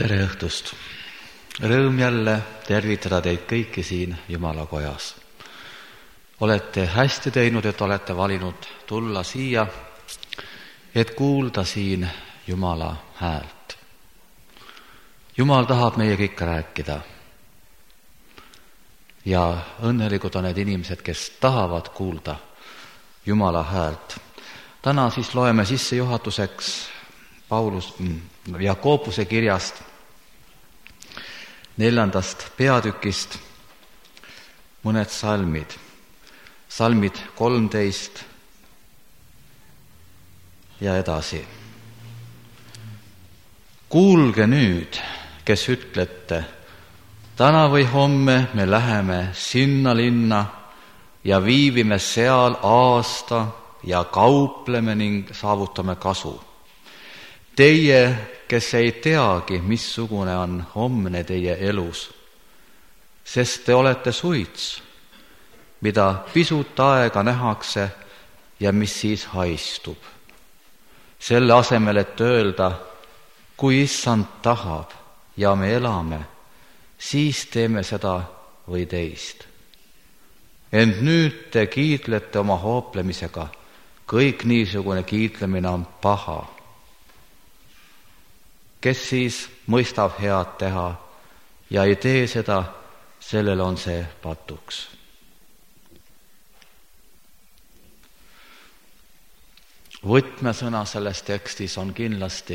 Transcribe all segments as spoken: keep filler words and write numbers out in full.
Tere õhtust! Rõõm jälle tervitada teid kõiki siin Jumala kojas. Olete hästi teinud, et olete valinud tulla siia, et kuulda siin Jumala häält. Jumal tahab meiega ikka rääkida. Ja õnnelikud on need inimesed, kes tahavad kuulda Jumala häält. Täna siis loeme sissejuhatuseks Paulus Jakobuse kirjast neljandast peatükist mõned salmid. Salmid kolmteist ja edasi. Kuulge nüüd, kes ütlete, täna või homme me läheme sinna linna ja viibime seal aasta ja kaupleme ning saavutame kasu. Teie, kes ei teagi, missugune on homne teie elus, sest te olete suits, mida pisut aega nähakse ja mis siis haistub. Selle asemel, et öelda, kui issand tahab ja me elame, siis teeme seda või teist. Ent nüüd te kiitlete oma hooplemisega, kõik niisugune kiitlemine on paha. Kes siis mõistab head teha ja ei tee seda, sellel on see patuks. Võtmesõna selles tekstis on kindlasti,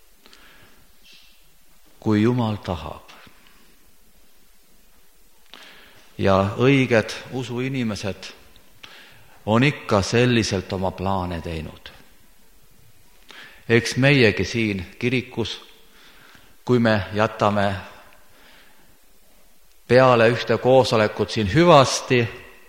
kui Jumal tahab. Ja õiged usuinimesed on ikka selliselt oma plaane teinud. Eks meiegi siin kirikus, kui me jätame peale ühte koosolekut siin hüvasti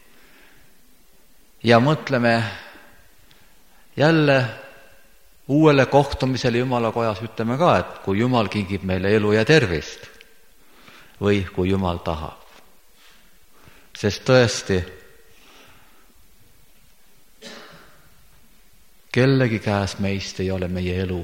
ja mõtleme jälle uuele kohtumisele Jumala kojas, ütleme ka, et kui Jumal kingib meile elu ja tervist või kui Jumal tahab. Sest tõesti, kellegi käes meist ei ole meie elu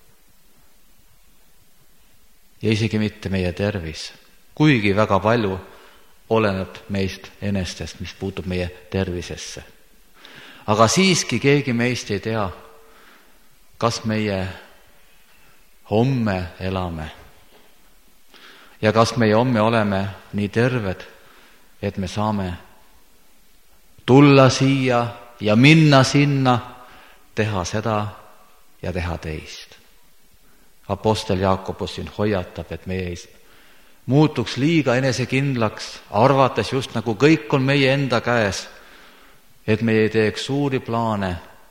ja isegi mitte meie tervis, kuigi väga palju oleneb meist enestest, mis puutub meie tervisesse. Aga siiski keegi meist ei tea, kas meie homme elame ja kas meie homme oleme nii terved, et me saame tulla siia ja minna sinna, teha seda ja teha teist. Apostel Jakobus siin hoiatab, et meie ei muutuks liiga enesekindlaks, arvates just nagu kõik on meie enda käes, et me ei teeks suuri plaane,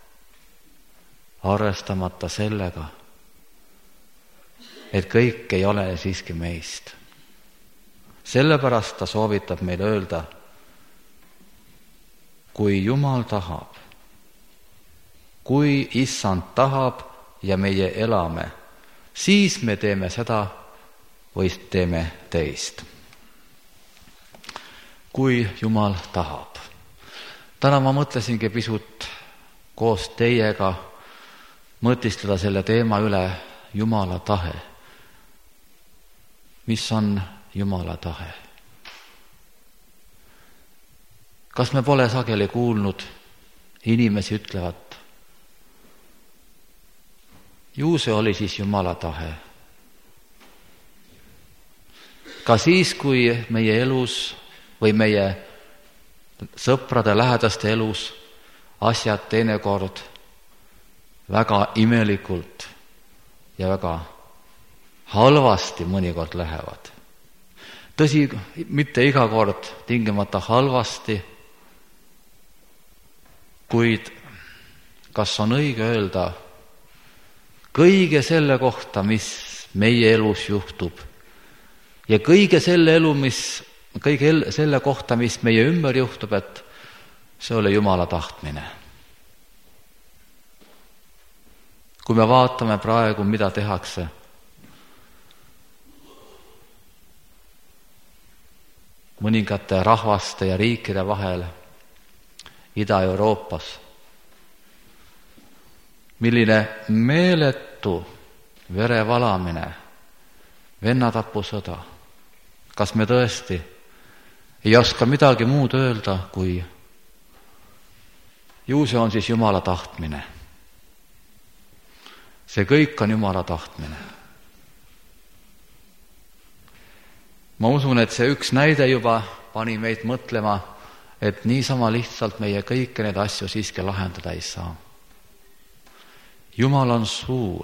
arvestamata sellega, et kõik ei ole siiski meist. Sellepärast ta soovitab meil öelda, kui Jumal tahab, kui issand tahab ja meie elame, siis me teeme seda või teeme teist. Kui Jumal tahab. Täna ma mõtlesingi pisut koos teiega mõtistada selle teema üle Jumala tahe. Mis on Jumala tahe? Kas me pole sageli kuulnud, inimesi ütlevat, ju see oli siis Jumala tahe. Ka siis, kui meie elus või meie sõprade lähedaste elus asjad teinekord väga imelikult ja väga halvasti mõnikord lähevad. Tõsi, mitte iga kord tingimata halvasti, kuid kas on õige öelda, kõige selle kohta, mis meie elus juhtub ja kõige selle elu, mis, kõige selle kohta, mis meie ümber juhtub, et see oli Jumala tahtmine. Kui me vaatame praegu, mida tehakse, mõningate rahvaste ja riikide vahel Ida-Euroopas, milline meeletu verevalamine vennatapusõda. Kas me tõesti ei oska midagi muud öelda, kui ju see on siis Jumala tahtmine. See kõik on Jumala tahtmine. Ma usun, et see üks näide juba pani meid mõtlema, et niisama lihtsalt meie kõiki neid asju siiski lahendada ei saa. Jumal on suur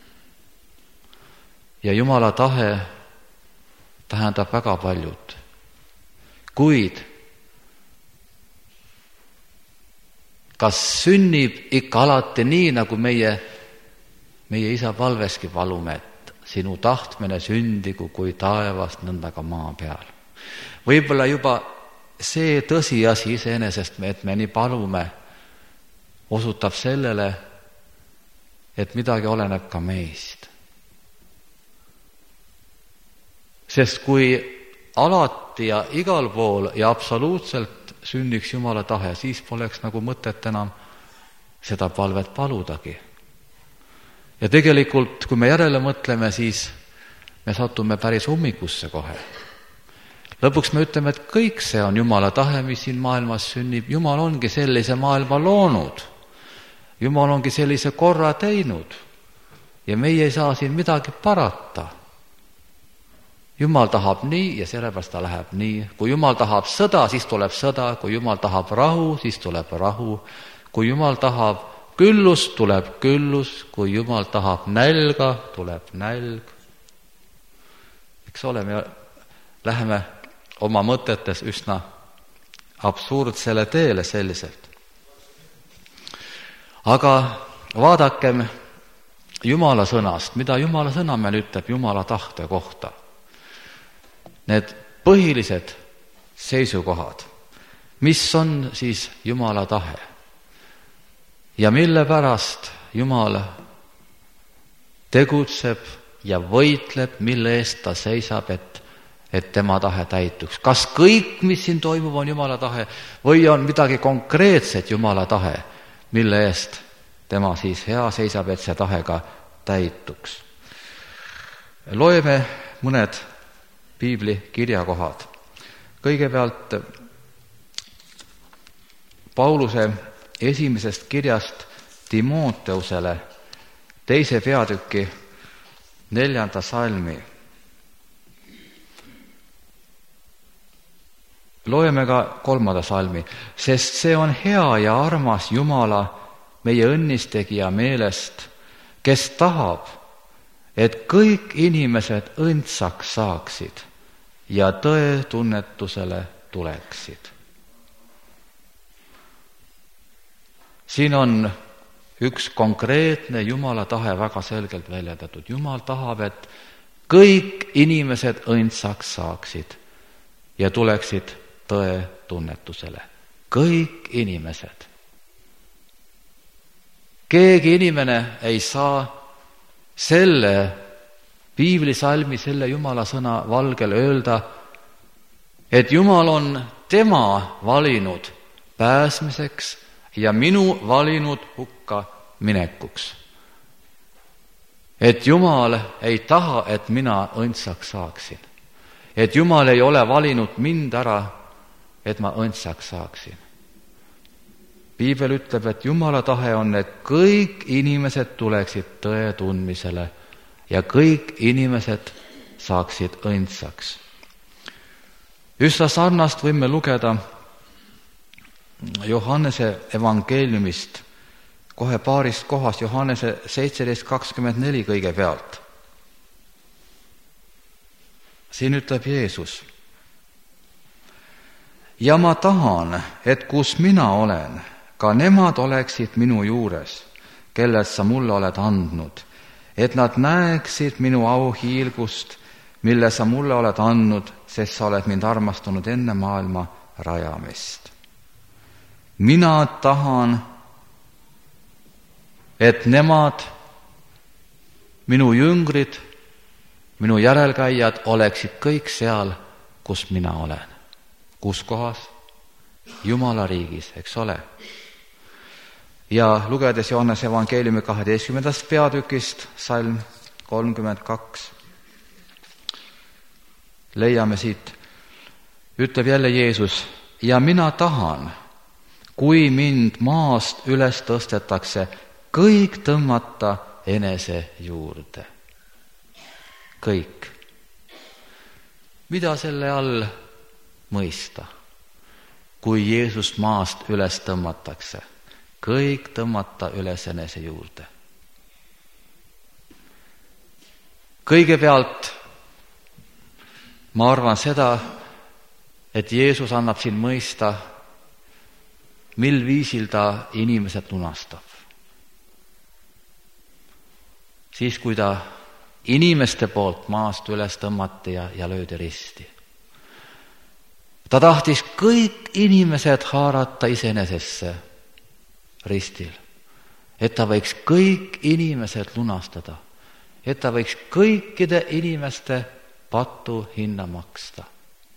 ja Jumala tahe tähendab väga paljud. Kuid kas sünnib ikka alati nii, nagu meie, meie isa palveski palume, et sinu tahtmine sündigu kui taevast, nõnda ka maa peal. Võib-olla juba see tõsiasi iseenesest, et me nii palume, osutab sellele, et midagi oleneb ka meist. Sest kui alati ja igal pool ja absoluutselt sünniks Jumala tahe, siis poleks nagu mõtet enam seda palvet paludagi. Ja tegelikult, kui me järele mõtleme, siis me satume päris ummikusse kohe. Lõpuks me ütleme, et kõik see on Jumala tahe, mis siin maailmas sünnib. Jumal ongi sellise maailma loonud. Jumal ongi sellise korra teinud. Ja meie ei saa siin midagi parata. Jumal tahab nii ja sellepärast ta läheb nii. Kui Jumal tahab sõda, siis tuleb sõda. Kui Jumal tahab rahu, siis tuleb rahu. Kui Jumal tahab küllus, tuleb küllus. Kui Jumal tahab nälga, tuleb nälg. Eks ole, me läheme oma mõtetes üsna absurdsele teele selliselt. Aga vaadakem Jumala sõnast, mida Jumala sõna meil ütleb Jumala tahte kohta. Need põhilised seisukohad, mis on siis Jumala tahe ja mille pärast Jumal tegutseb ja võitleb, mille eest ta seisab, et, et tema tahe täituks. Kas kõik, mis siin toimub, on Jumala tahe või on midagi konkreetset Jumala tahe, mille eest tema siis hea seisab, et see tahe ka täituks. Loeme mõned piibli kirjakohad. Kõigepealt Pauluse esimesest kirjast Timoteusele teise peatüki neljanda salmi. Loeme ka kolmanda salmi, sest see on hea ja armas Jumala, meie õnnistegija meelest, kes tahab, et kõik inimesed õndsaks saaksid ja tõe tunnetusele tuleksid. Siin on üks konkreetne Jumala tahe väga selgelt väljendatud. Jumal tahab, et kõik inimesed õndsaks saaksid ja tuleksid tõe tunnetusele. Kõik inimesed. Keegi inimene ei saa selle piiblisalmi, selle Jumala sõna valgel öelda, et Jumal on tema valinud pääsmiseks ja minu valinud hukka minekuks. Et Jumal ei taha, et mina õndsaks saaksin. Et Jumal ei ole valinud mind ära, et ma õndsaks saaksin. Piibel ütleb, et Jumala tahe on, et kõik inimesed tuleksid tõe tundmisele ja kõik inimesed saaksid õndsaks. Üsna sarnast võime lugeda Johannese evangeeliumist kohe paarist kohast, Johannese seitseteist kakskümmend neli kõigepealt. Siin ütleb Jeesus: ja ma tahan, et kus mina olen, ka nemad oleksid minu juures, kellelt sa mulle oled andnud, et nad näeksid minu auhiilgust, mille sa mulle oled andnud, sest sa oled mind armastunud enne maailma rajamist. Mina tahan, et nemad, minu jüngrid, minu järelkäijad oleksid kõik seal, kus mina olen. Kus kohas? Jumala riigis, eks ole. Ja lugedes Johannese evangeeliumi kaheteistkümnendast peatükist, salm kolmkümmend kaks. leiame siit, ütleb jälle Jeesus, ja mina tahan, kui mind maast üles tõstetakse, kõik tõmmata enese juurde. Kõik. Mida selle all mõista? Kui Jeesus maast üles tõmmatakse, kõik tõmmata üles enese juurde. Kõigepealt ma arvan seda, et Jeesus annab siin mõista, mil viisil ta inimesed lunastab. Siis, kui ta inimeste poolt maast üles tõmmati ja, ja löödi risti. Ta tahtis kõik inimesed haarata iseenesesse ristil, et ta võiks kõik inimesed lunastada, et ta võiks kõikide inimeste patu hinna maksta.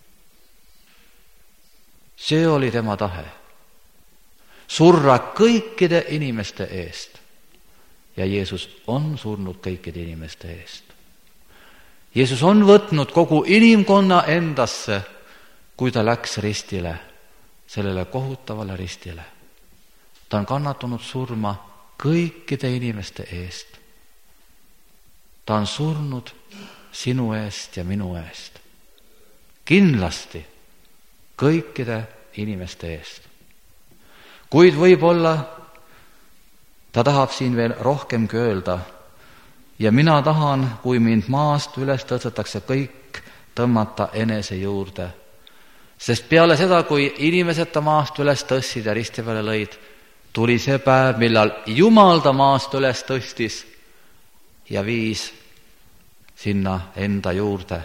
See oli tema tahe. Surra kõikide inimeste eest. Ja Jeesus on surnud kõikide inimeste eest. Jeesus on võtnud kogu inimkonna endasse, kui ta läks ristile, sellele kohutavale ristile. Ta on kannatanud surma kõikide inimeste eest. Ta on surnud sinu eest ja minu eest. Kindlasti kõikide inimeste eest. Kuid võib-olla ta tahab siin veel rohkemgi öelda, ja mina tahan, kui mind maast üles tõstetakse, kõik tõmmata enese juurde. Sest peale seda, kui inimesed ta maast üles tõstsid ja risti peale lõid, tuli see päev, millal Jumal ta maast üles tõstis ja viis sinna enda juurde.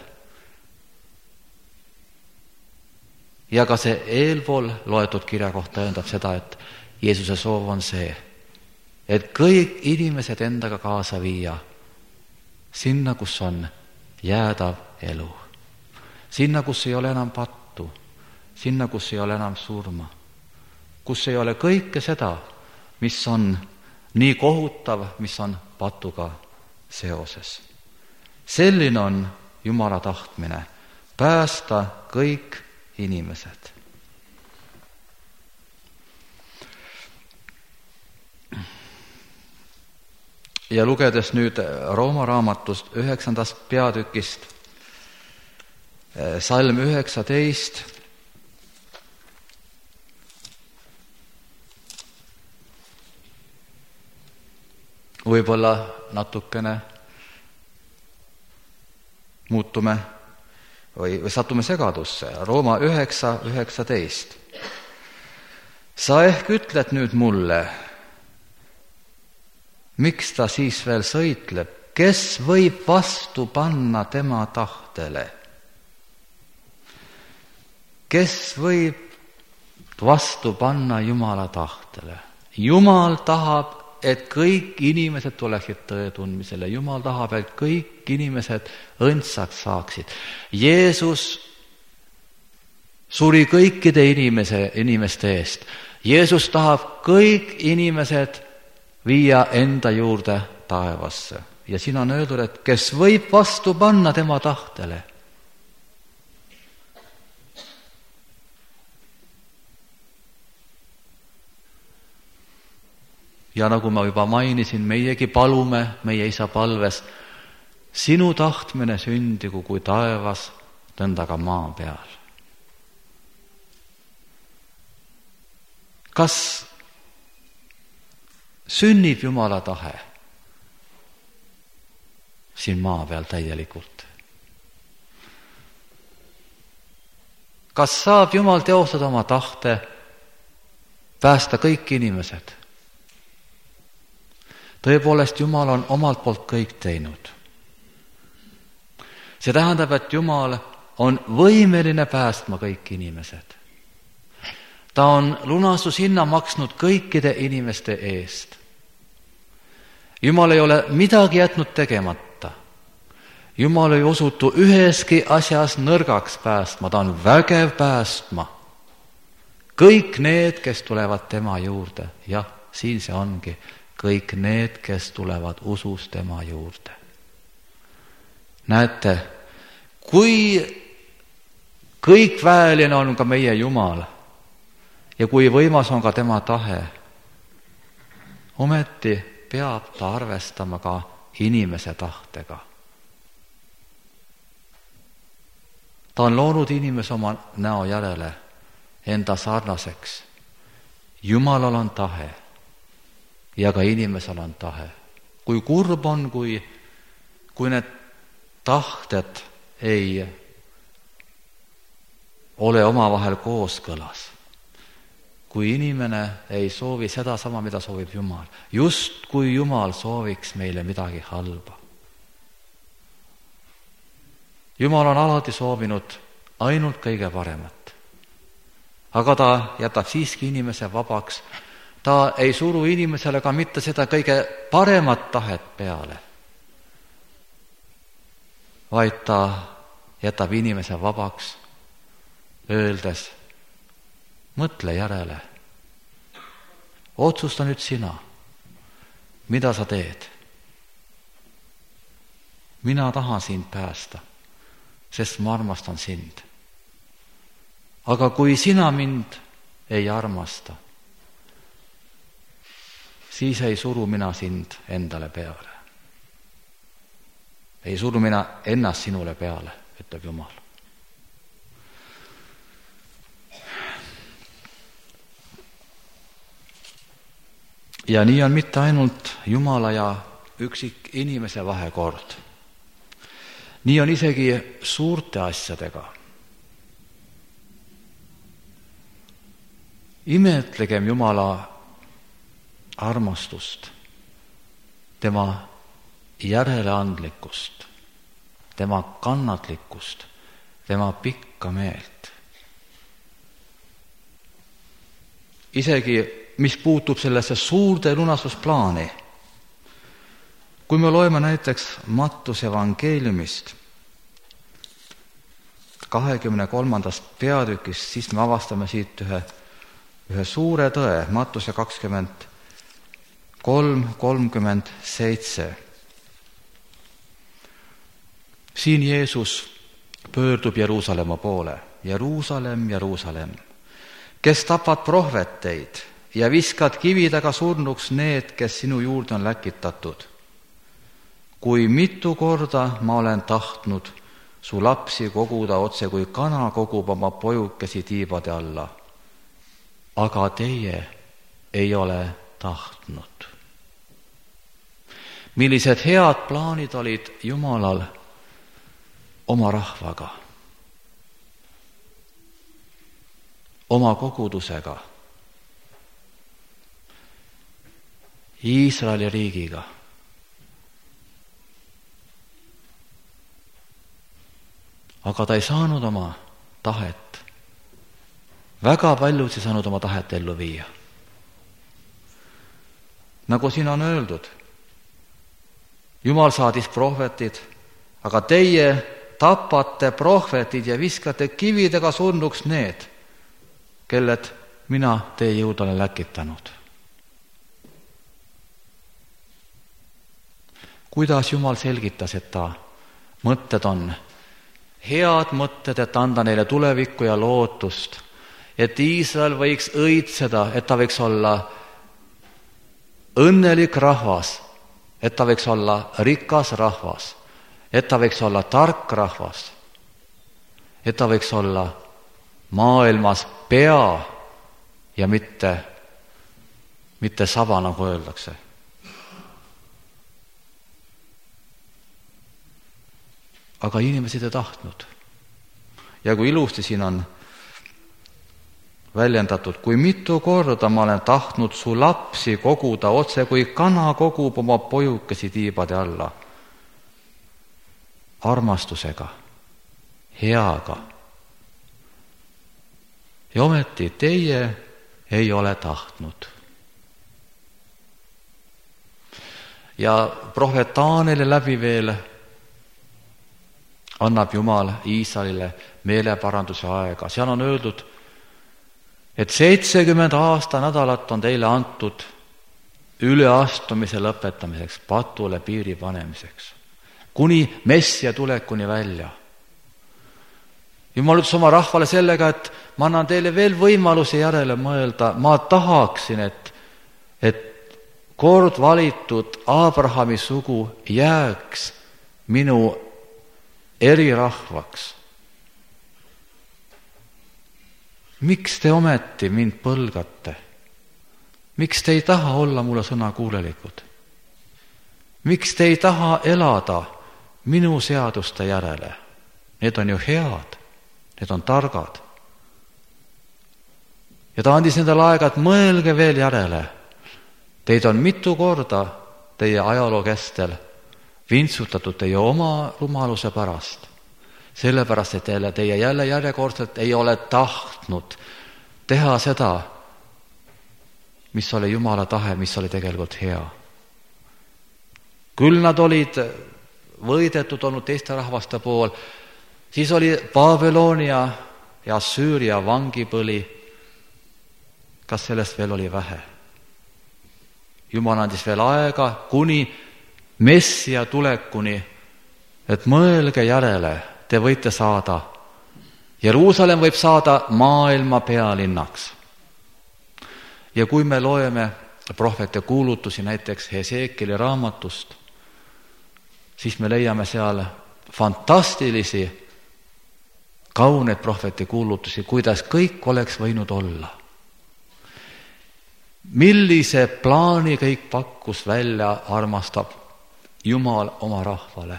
Ja ka see eelpool loetud kirja kohta tõendab seda, et Jeesuse soov on see, et kõik inimesed endaga kaasa viia sinna, kus on jäädav elu. Sinna, kus ei ole enam pattu, sinna, kus ei ole enam surma, kus ei ole kõike seda, mis on nii kohutav, mis on patuga seoses. Selline on Jumala tahtmine, päästa kõik inimesed. Ja lugedes nüüd Rooma raamatust üheksandast peatükist, salm üheksateist, võib-olla natukene muutume või, või satume segadusse. Rooma üheksa, üheksateist. Sa ehk ütled nüüd mulle, miks ta siis veel sõitleb, kes võib vastu panna tema tahtele? Kes võib vastu panna Jumala tahtele? Jumal tahab, et kõik inimesed tuleksid tõe tundmisele. Jumal tahab, et kõik inimesed õndsaks saaksid. Jeesus suri kõikide inimese, inimeste eest. Jeesus tahab kõik inimesed viia enda juurde taevasse. Ja siin on öeldud, et kes võib vastu panna tema tahtele. Ja nagu ma juba mainisin, meiegi palume meie Isa palves, sinu tahtmine sündigu kui taevas, nõnda ka maa peal. Kas sünnib Jumala tahe siin maa peal täielikult? Kas saab Jumal teostada oma tahte päästa kõik inimesed? Tõepoolest, Jumal on omalt poolt kõik teinud. See tähendab, et Jumal on võimeline päästma kõik inimesed. Ta on lunastushinna maksnud kõikide inimeste eest. Jumal ei ole midagi jätnud tegemata. Jumal ei osutu üheski asjas nõrgaks päästma, ta on vägev päästma. Kõik need, kes tulevad tema juurde, jah, siin see ongi, kõik need, kes tulevad usus tema juurde. Näete, kui kõik väeline on ka meie Jumal ja kui võimas on ka tema tahe, ometi peab ta arvestama ka inimese tahtega. Ta on loonud inimese oma näo järele enda sarnaseks. Jumalal on tahe ja ka inimesel on tahe. Kui kurb on, kui, kui need tahted ei ole omavahel kooskõlas. Kui inimene ei soovi seda sama, mida soovib Jumal. Just kui Jumal sooviks meile midagi halba. Jumal on alati soovinud ainult kõige paremat. Aga ta jätab siiski inimese vabaks. Ta ei suru inimesele ka mitte seda kõige paremat tahet peale, vaid ta jätab inimese vabaks, öeldes, mõtle järele. Otsusta nüüd sina, mida sa teed. Mina tahan sind päästa, sest ma armastan sind. Aga kui sina mind ei armasta, siis ei suru mina sind endale peale. Ei suru mina ennast sinule peale, ütleb Jumal. Ja nii on mitte ainult Jumala ja üksik inimese vahekord. Nii on isegi suurte asjadega. Imetlegem Jumala armastust, tema järeleandlikkust, tema kannatlikkust, tema pikka meelt. Isegi mis puutub sellesse suurde lunastusplaani. Kui me loeme näiteks Mattuse evangeeliumist kahekümne kolmandast peatükist, siis me avastame siit ühe, ühe suure tõe, Mattuse kakskümmend kolm, kolmkümmend seitse. Siin Jeesus pöördub Jeruusalemma poole. Jeruusalemm, Jeruusalemm, kes tapad prohveteid ja viskad kividega surnuks need, kes sinu juurde on läkitatud. Kui mitu korda ma olen tahtnud su lapsi koguda otse, kui kana kogub oma pojukesi tiibade alla. Aga teie ei ole tahtnud. Millised head plaanid olid Jumalal oma rahvaga, oma kogudusega, Iisraeli riigiga. Aga ta ei saanud oma tahet. Väga paljud ei saanud oma tahet ellu viia. Nagu siin on öeldud, Jumal saadis prohvetid, aga teie tapate prohvetid ja viskate kividega surnuks need, kelled mina teie juurde olen läkitanud. Kuidas Jumal selgitas, et ta mõtted on head mõtted, et anda neile tulevikku ja lootust, et Iisrael võiks õitseda, et ta võiks olla õnnelik rahvas, et ta võiks olla rikas rahvas, et ta võiks olla tark rahvas, et ta võiks olla maailmas pea ja mitte, mitte saba, nagu öeldakse. Aga inimesed ei tahtnud. Ja kui ilusti siin on väljendatud, kui mitu korda ma olen tahtnud su lapsi koguda otse, kui kana kogub oma pojukesi tiibade alla. Armastusega, heaga. Ja ometi teie ei ole tahtnud. Ja prohvet Taanele läbi veel annab Jumal Iisraelile meeleparanduse aega. Seal on öeldud, et seitsekümmend aasta nädalat on teile antud üleastumise lõpetamiseks, patule piiri panemiseks, kuni Messia tulekuni välja. Jumal ütles oma rahvale sellega, et ma annan teile veel võimaluse järele mõelda, ma tahaksin, et, et kord valitud Abrahami sugu jääks minu erirahvaks. Miks te ometi mind põlgate? Miks te ei taha olla mulle sõnakuulelikud? Miks te ei taha elada minu seaduste järele? Need on ju head, need on targad. Ja ta andis nendele aega, et mõelge veel järele. Teid on mitu korda teie ajaloo kestel vintsutatud teie oma rumaluse pärast. Sellepärast, et teile, teie jälle järjekordselt ei ole tahtnud teha seda, mis oli Jumala tahe, mis oli tegelikult hea. Küll nad olid võidetud olnud teiste rahvaste pool, siis oli Babylonia ja Süüria vangipõli. Kas sellest veel oli vähe? Jumal andis veel aega kuni Messia tulekuni, et mõelge järele, te võite saada. Jeruusalemm võib saada maailma pealinnaks. Ja kui me loeme prohvete kuulutusi näiteks Hesekieli raamatust, siis me leiame seal fantastilisi, kauneid prohveti kuulutusi, kuidas kõik oleks võinud olla. Millise plaani kõik pakkus välja armastab Jumal oma rahvale.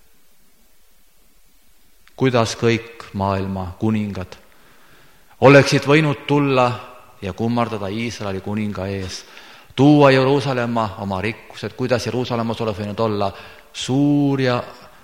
Kuidas kõik maailma kuningad oleksid võinud tulla ja kummardada Iisraeli kuninga ees, tuua Jeruusalemma oma rikkused, kuidas Jeruusalemmas oleks võinud olla suur ja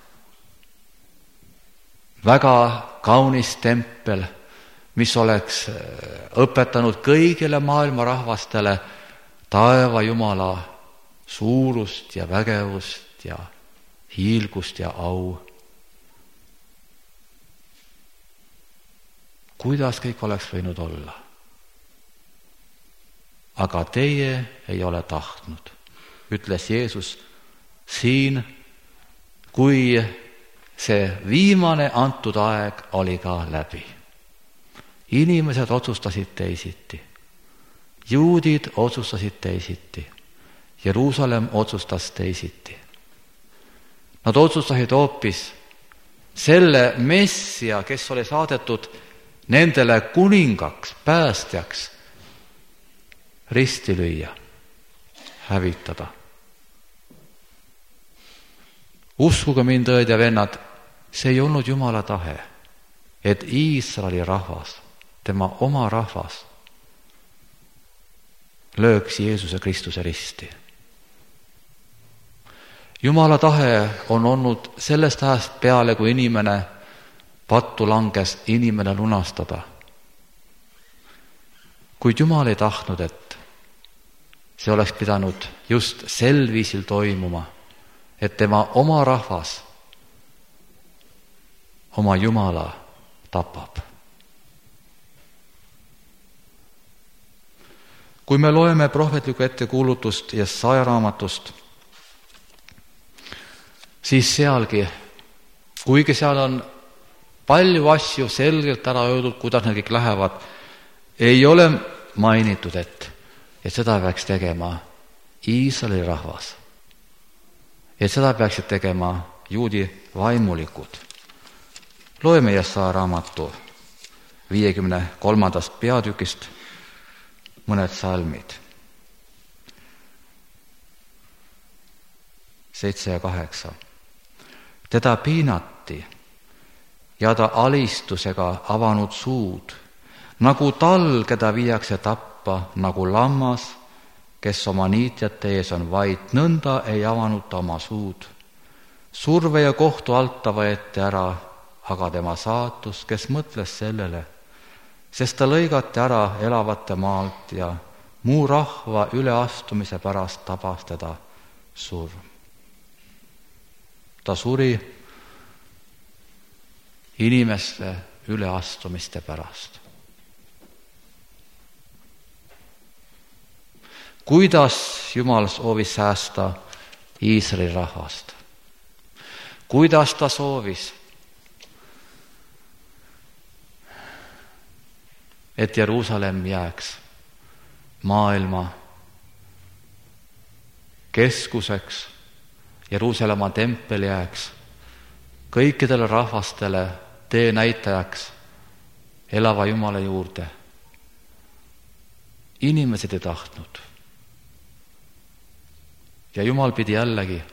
väga kaunis tempel, mis oleks õpetanud kõigile maailma rahvastele taeva Jumala suurust ja vägevust ja hiilgust ja au. Kuidas kõik oleks võinud olla? Aga teie ei ole tahtnud, ütles Jeesus siin, kui see viimane antud aeg oli ka läbi. Inimesed otsustasid teisiti. Juudid otsustasid teisiti. Jeruusalemm otsustas teisiti. Nad otsustasid hoopis selle Messia, kes oli saadetud nendele kuningaks, päästjaks, risti lüüa, hävitada. Uskuge mind, õed ja vennad, see ei olnud Jumala tahe, et Iisraeli rahvas, tema oma rahvas, lööks Jeesuse Kristuse risti. Jumala tahe on olnud sellest ajast peale, kui inimene pattu langes, inimene lunastada. Kuid Jumal ei tahtnud, et see oleks pidanud just sel viisil toimuma, et tema oma rahvas oma Jumala tapab. Kui me loeme prohvetlikku ettekuulutust Jesaja raamatust, siis sealgi, kuigi seal on palju asju selgelt ära öeldud, kuidas need kõik lähevad, ei ole mainitud, et, et seda peaks tegema Iisraeli rahvas. Et seda peaksid tegema juudi vaimulikud. Loeme Jesaja raamatu viiekümne kolmandast peatükist mõned salmid. Seitse ja kaheksa. Teda piinati ja ta alistusega avanud suud, nagu tal, keda viiakse tappa, nagu lammas, kes oma niitjate ees on vaid, nõnda ei avanud ta oma suud. Surve ja kohtu alta võeti ära, aga tema saatus, kes mõtles sellele, sest ta lõigati ära elavate maalt ja muu rahva üleastumise pärast tabas teda surm. Ta suri inimeste üleastumiste pärast. Kuidas Jumal soovis säästa Iisraeli rahvast? Kuidas ta soovis et Jeruusalemm jääks maailma keskuseks, Jeruusalemma tempel jääks kõikidele rahvastele tee näitajaks elava Jumala juurde. Inimesed ei tahtnud. Ja Jumal pidi jällegi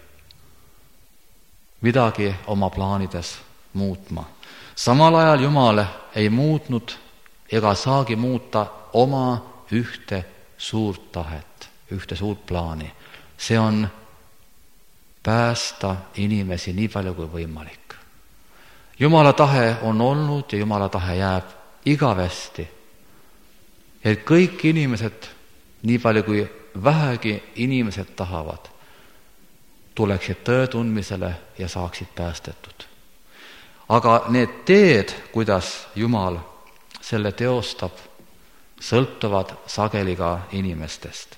midagi oma plaanides muutma. Samal ajal Jumal ei muutnud ega saagi muuta oma ühte suurt tahet, ühte suurt plaani. See on päästa inimesi nii palju kui võimalik. Jumala tahe on olnud ja Jumala tahe jääb igavesti, et kõik inimesed, nii palju kui vähegi inimesed tahavad, tuleksid tõe tundmisele ja saaksid päästetud. Aga need teed, kuidas Jumal selle teostab, sõltuvad sageli ka inimestest.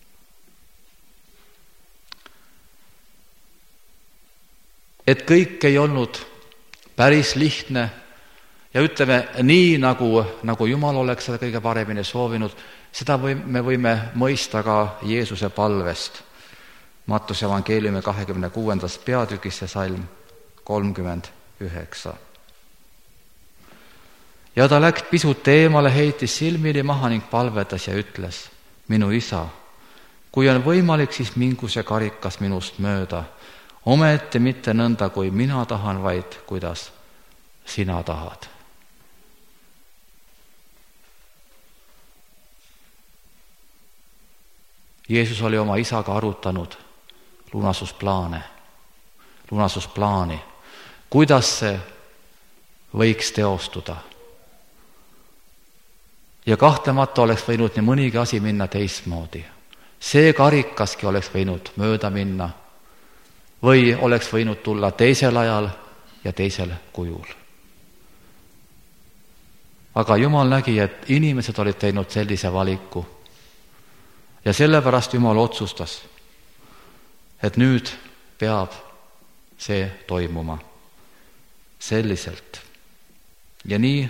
Et kõik ei olnud päris lihtne ja ütleme nii, nagu, nagu Jumal oleks seda kõige paremini soovinud, seda või, me võime mõista ka Jeesuse palvest. Mattuse evangeeliumi kahekümne kuuendas peatükis ja salm kolmkümmend üheksa. Ja ta läks pisut eemale, heitis silmini maha ning palvetas ja ütles, minu isa, kui on võimalik, siis mingu see karikas minust mööda, ometi mitte nõnda, kui mina tahan, vaid kuidas sina tahad. Jeesus oli oma isaga arutanud lunastusplaane, lunastusplaani, kuidas see võiks teostuda. Ja kahtlemata oleks võinud nii mõnigi asi minna teistmoodi. See karikaski oleks võinud mööda minna või oleks võinud tulla teisel ajal ja teisel kujul. Aga Jumal nägi, et inimesed olid teinud sellise valiku ja sellepärast Jumal otsustas, et nüüd peab see toimuma selliselt. Ja nii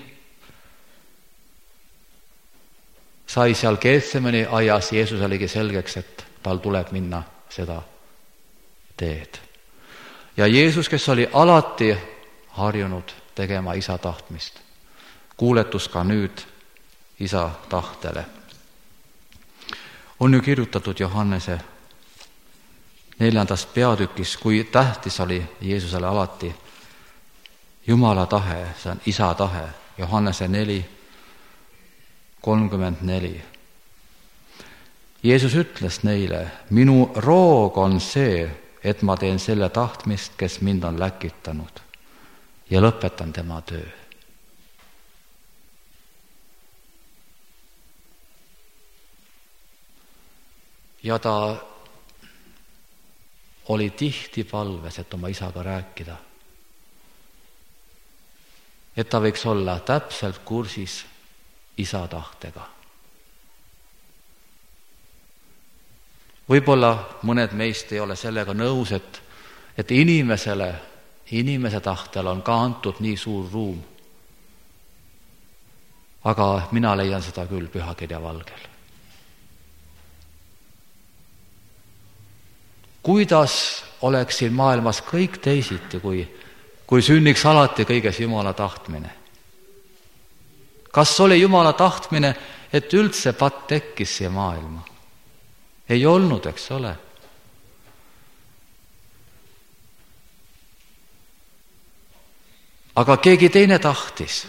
sai seal Getsemani aias Jeesuselegi selgeks, et tal tuleb minna seda teed. Ja Jeesus, kes oli alati harjunud tegema isa tahtmist, kuuletus ka nüüd isa tahtele. On ju kirjutatud Johannese neljandas peatükis, kui tähtis oli Jeesusele alati Jumala tahe, see on isa tahe, Johannese neli kolmkümmend neli. Jeesus ütles neile, minu roog on see, et ma teen selle tahtmist, kes mind on läkitanud ja lõpetan tema töö. Ja ta oli tihti palves, et oma isaga rääkida. Et ta võiks olla täpselt kursis isa tahtega. Võib-olla mõned meist ei ole sellega nõus, et, et inimesele, inimese tahtel on ka antud nii suur ruum. Aga mina leian seda küll pühakirja valgel. Kuidas oleks siin maailmas kõik teisiti, kui, kui sünniks alati kõiges Jumala tahtmine? Kas oli Jumala tahtmine, et üldse patt tekkis siia maailma? Ei olnud, eks ole. Aga keegi teine tahtis.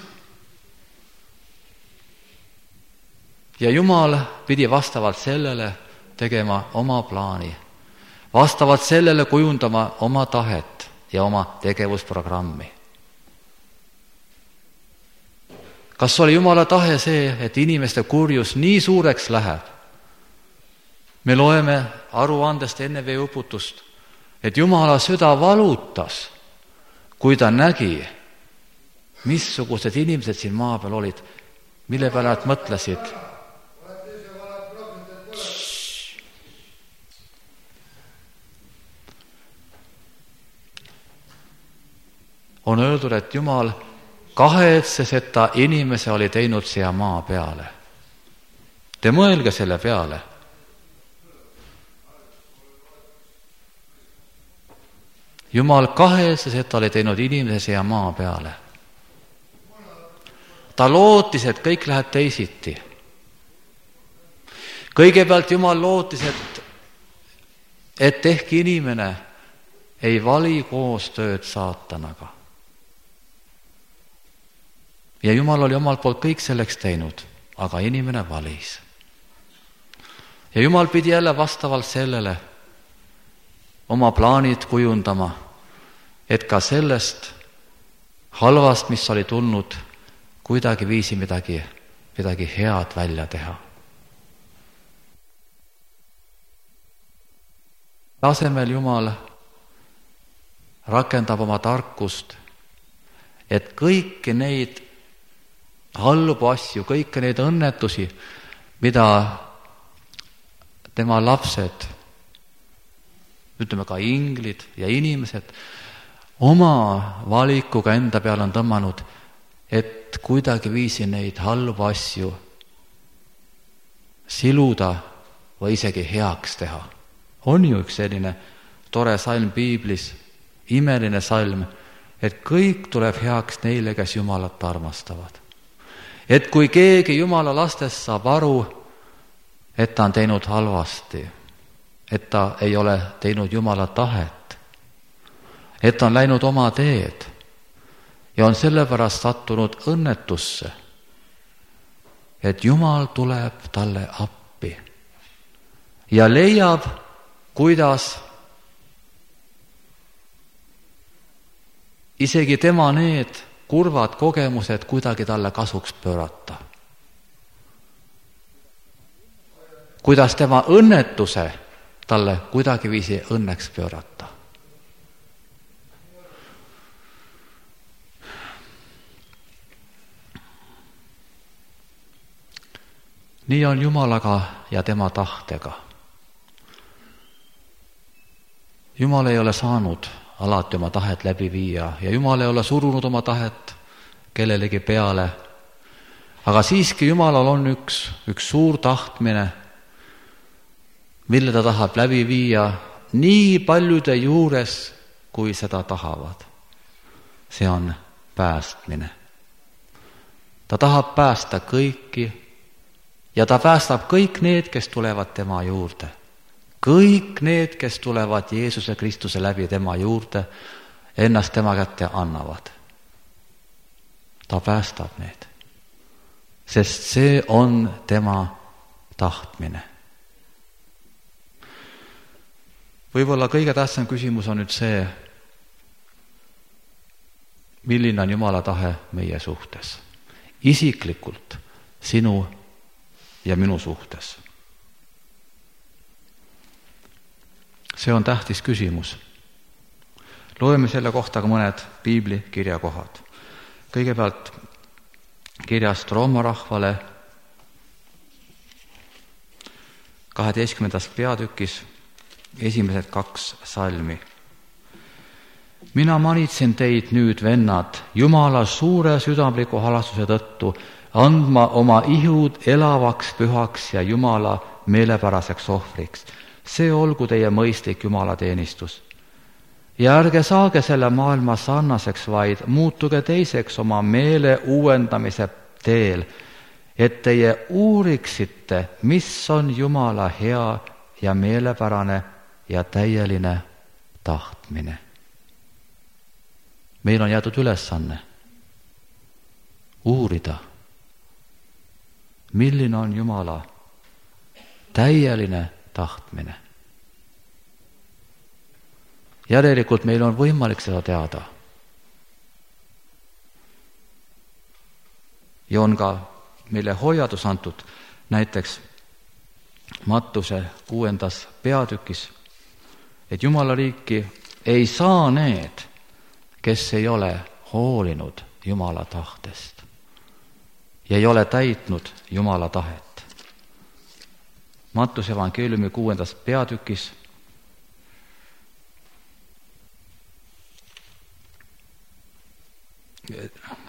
Ja Jumal pidi vastavalt sellele tegema oma plaani. Vastavalt sellele kujundama oma tahet ja oma tegevusprogrammi. Kas oli Jumala tahe see, et inimeste kurjus nii suureks läheb? Me loeme aruandest enne veeuputust, et Jumala süda valutas, kui ta nägi, missugused inimesed siin maa peal olid, mille peale nad mõtlesid. On öeldud, et Jumal kahetses, et ta inimese oli teinud siia maa peale. Te mõelge selle peale. Jumal kahetses, et ta oli teinud inimese siia maa peale. Ta lootis, et kõik läheb teisiti. Kõigepealt Jumal lootis, et, et ehk inimene ei vali koostööd saatanaga. Ja Jumal oli omalt poolt kõik selleks teinud, aga inimene valis. Ja Jumal pidi jälle vastavalt sellele oma plaanid kujundama, et ka sellest halvast, mis oli tulnud, kuidagi viisi midagi, midagi head välja teha. Asemel Jumal rakendab oma tarkust, et kõiki neid halbu asju, kõiki neid õnnetusi, mida tema lapsed, ütleme ka inglid ja inimesed, oma valikuga enda peale on tõmmanud, et kuidagi viisi neid halbu asju siluda või isegi heaks teha. On ju üks selline tore salm Piiblis, imeline salm, et kõik tuleb heaks neile, kes Jumalat armastavad. Et kui keegi Jumala lastest saab aru, et ta on teinud halvasti, et ta ei ole teinud Jumala tahet, et ta on läinud oma teed ja on sellepärast sattunud õnnetusse, et Jumal tuleb talle appi ja leiab, kuidas isegi tema need kurvad kogemused kuidagi talle kasuks pöörata. Kuidas tema õnnetuse talle kuidagi viisi õnneks pöörata. Nii on Jumalaga ja tema tahtega. Jumal ei ole saanud alati oma tahet läbi viia ja Jumal ei ole surunud oma tahet kellelegi peale. Aga siiski Jumalal on üks, üks suur tahtmine, mille ta tahab läbi viia nii paljude juures, kui seda tahavad. See on päästmine. Ta tahab päästa kõiki ja ta päästab kõik need, kes tulevad tema juurde. Kõik need, kes tulevad Jeesuse Kristuse läbi tema juurde, ennast tema kätte annavad. Ta päästab need, sest see on tema tahtmine. Võib-olla kõige tähtsam küsimus on nüüd see, milline on Jumala tahe meie suhtes, isiklikult sinu ja minu suhtes. See on tähtis küsimus. Loeme selle kohta ka mõned Piibli kirjakohad. Kõigepealt kirjast Rooma rahvale kaheteistkümnendas peatükis esimesed kaks salmi. Mina manitsen teid nüüd, vennad, Jumala suure südamliku halastuse tõttu andma oma ihud elavaks, pühaks ja Jumala meelepäraseks ohvriks. See olgu teie mõistlik Jumala teenistus. Ja ärge saage selle maailma sarnaseks, vaid muutuge teiseks oma meele uuendamise teel, et teie uuriksite, mis on Jumala hea ja meelepärane ja täieline tahtmine. Meil on jäetud ülesanne uurida, milline on Jumala täieline tahtmine. Järelikult meil on võimalik seda teada. Ja on ka meile hoiatus antud näiteks Mattuse kuuendas peatükis, et Jumala riiki ei saa need, kes ei ole hoolinud Jumala tahtest ja ei ole täitnud Jumala tahet. Mattuse evangeeliumi kuuendas peatükis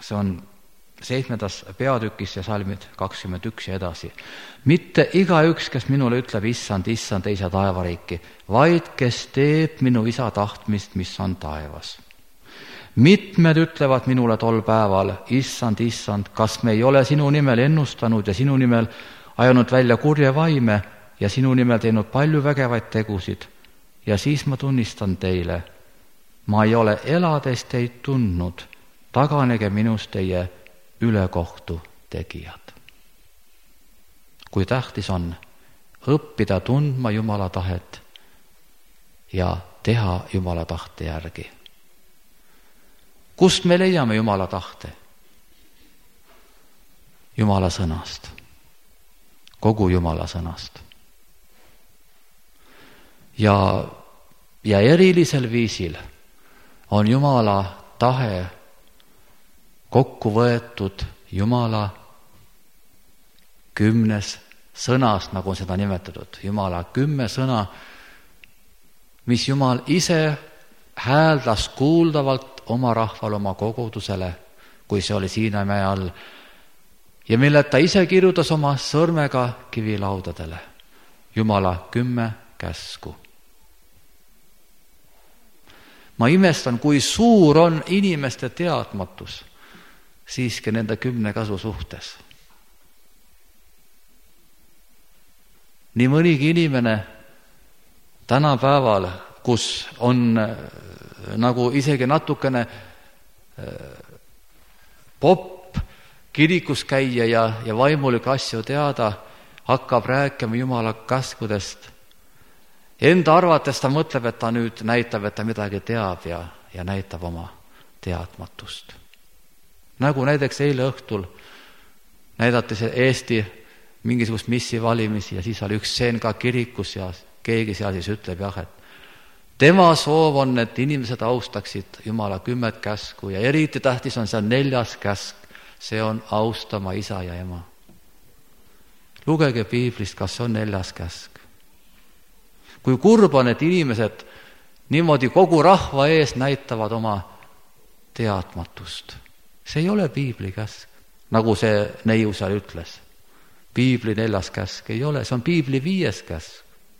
see on seitsmendas peatükis ja salmid kakskümmend üks ja edasi. Mitte igaüks, kes minule ütleb, issand, issand, ei saa taevariiki, vaid kes teeb minu isa tahtmist, mis on taevas. Mitmed ütlevad minule tol päeval, issand, issand, kas me ei ole sinu nimel ennustanud ja sinu nimel ajanud välja kurje vaime ja sinu nimel teinud palju vägevaid tegusid. Ja siis ma tunnistan teile, ma ei ole elades teid tundnud, taganege minust teie ülekohtu tegijad. Kui tähtis on õppida tundma Jumala tahet ja teha Jumala tahte järgi. Kust me leiame Jumala tahte? Jumala sõnast. Kogu Jumala sõnast. Ja, ja erilisel viisil on Jumala tahe kokku võetud Jumala kümnes sõnas, nagu on seda nimetatud. Jumala kümme sõna, mis Jumal ise hääldas kuuldavalt oma rahval, oma kogudusele, kui see oli Siinamäe all, ja mille ta ise kirjutas oma sõrmega kivilaudadele. Jumala kümme käsku. Ma imestan, kui suur on inimeste teadmatus siiski nende kümne käsu suhtes. Nii mõnigi inimene tänapäeval, kus on nagu isegi natukene popp kirikus käia ja, ja vaimulik asju teada, hakkab rääkima Jumala käskudest. Enda arvates ta mõtleb, et ta nüüd näitab, et ta midagi teab ja, ja näitab oma teadmatust. Nagu näiteks eile õhtul näidati see Eesti mingisugust missi valimisi ja siis oli üks seen ka kirikus ja keegi seal siis ütleb jah, et tema soov on, et inimesed austaksid Jumala kümmet käsku ja eriti tähtis on see neljas käsk, see on austama isa ja ema. Lugege piiblist, kas see on neljas käsk. Kui kurb on, et inimesed niimoodi kogu rahva ees näitavad oma teadmatust. See ei ole piibli käsk, nagu see neiu seal ütles. Piibli neljas käsk ei ole, see on piibli viies käsk.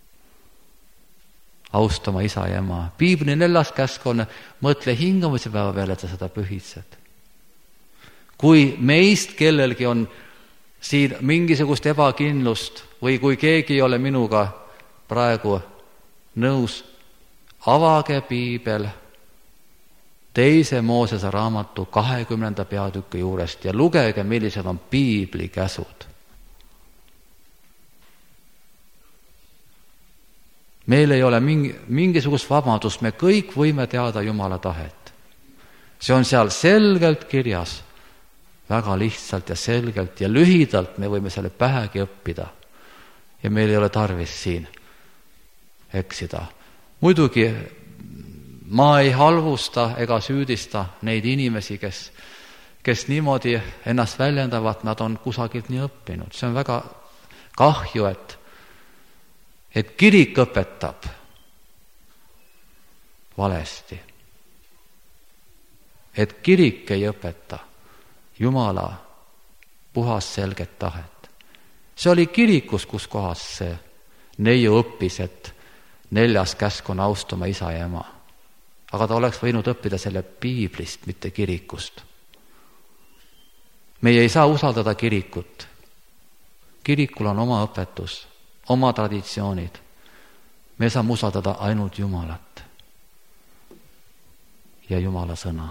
Austama isa ja ema. Piibli neljas käsk on, mõtle hingamise päeva peale, et sa seda pühitsed. Kui meist kellelgi on siin mingisugust ebakindlust või kui keegi ei ole minuga praegu nõus, avage piibel teise Moosese raamatu kahekümnenda peatüki juurest ja lugege, millised on piibli käsud. Meil ei ole mingi, mingisugust vabadust, me kõik võime teada Jumala tahet. See on seal selgelt kirjas, väga lihtsalt ja selgelt ja lühidalt me võime selle pähegi õppida. Ja meil ei ole tarvis siin eksida. Muidugi ma ei halvusta ega süüdista neid inimesi, kes, kes niimoodi ennast väljendavad, nad on kusagilt nii õppinud. See on väga kahju, et et kirik õpetab valesti. Et kirik ei õpeta Jumala puhas selget tahet. See oli kirikus, kus kohas see neiu õppis, et neljas käsk on austama isa ja ema. Aga ta oleks võinud õppida selle piiblist, mitte kirikust. Meie ei saa usaldada kirikut. Kirikul on oma õpetus, oma traditsioonid. Me saame usaldada ainult Jumalat ja Jumala sõna.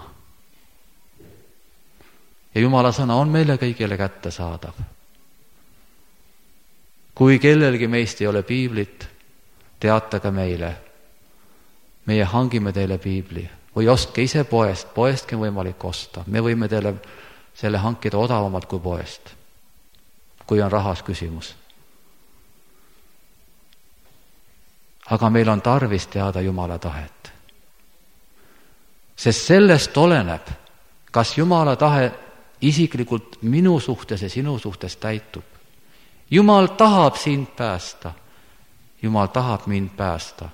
Ja Jumala sõna on meile kõigile kätte saadav. Kui kellelgi meist ei ole piiblit, teatage meile. Meie hangime teile piibli või ostke ise poest, poestki on võimalik osta. Me võime teile selle hankida odavamalt kui poest, kui on rahas küsimus. Aga meil on tarvis teada Jumala tahet. Sest sellest oleneb, kas Jumala tahe isiklikult minu suhtes ja sinu suhtes täitub. Jumal tahab sind päästa. Jumal tahab mind päästa.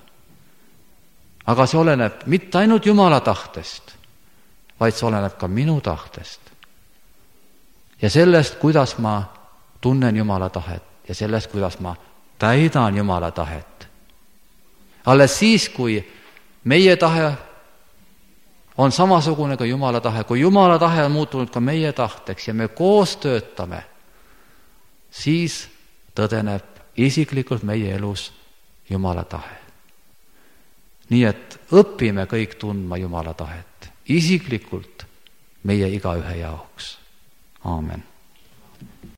Aga see oleneb mitte ainult Jumala tahtest, vaid see oleneb ka minu tahtest. ja sellest, kuidas ma tunnen Jumala tahet ja sellest, kuidas ma täidan Jumala tahet. Alles siis, kui meie tahe on samasugune ka Jumala tahe, kui Jumala tahe on muutunud ka meie tahteks ja me koos töötame, siis tõdeneb isiklikult meie elus Jumala tahe. Nii et õpime kõik tundma Jumala tahet, isiklikult meie igaühe jaoks. Aamen.